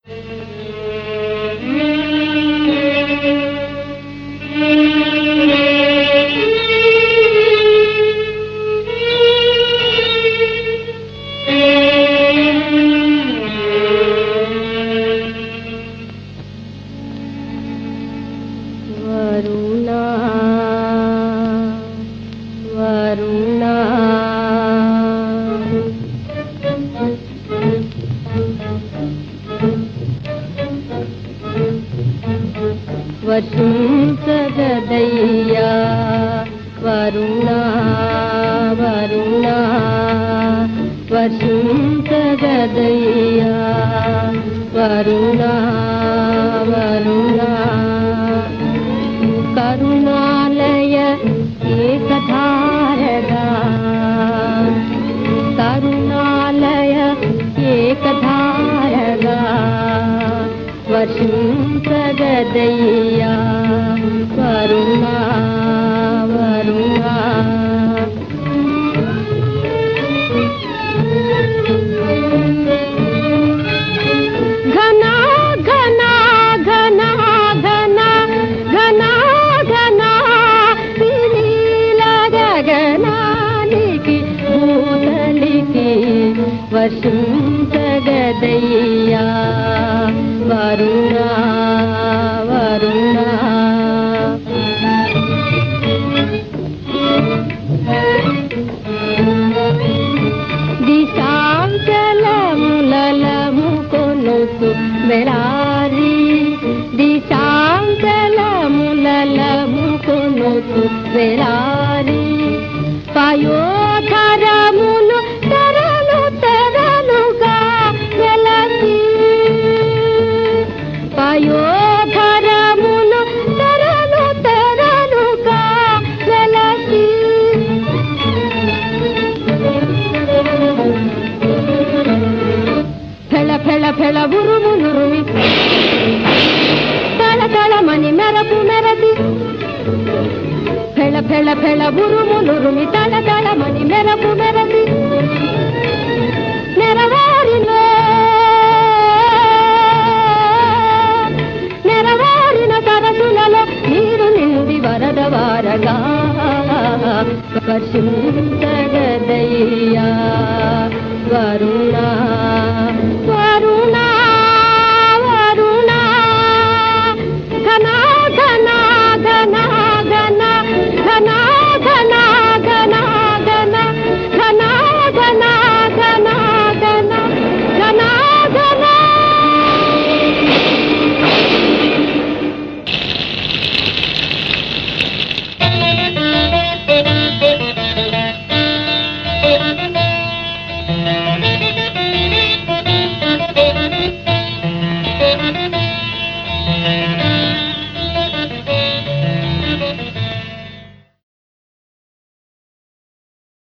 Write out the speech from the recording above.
వరుణా వరుణా వర్షించగదయ్యా వరుణా వరుణా వర్షించగదయ్యా వరుణా వరుణా కరుణాలయ ఏకధారగా కరుణాలయ ఏకధారగా వర్షించగదయ్యా వరుణా వరుణా ఘనా ఘనా ఘనా ఘనా ఘనా ఘనా వినీల గగనానికి భూతలికి వర్షించగదయ్యా వరుణా వరుణా దిశాంచలములము కొనుతు వెలారి దిశాంచలములము కొనుతు వెలారి పయోధరములు తెరలు తెరలుగా వెలసి పయోధరములు తెరలు తెరలుగా వెలసి ఫెళ ఫెళ ఫెళ ఉరుములురుమి తళ తళమని మెరపు మెరసి ఫెళ ఫెళ ఫెళ ఉరుములురుమి తళ తళమని మెరపు మెరసి నెరవారిలో నెరవారిన సరసులలో నీరు నిండి వరదవారగా వర్షించగదయ్యా వరుణా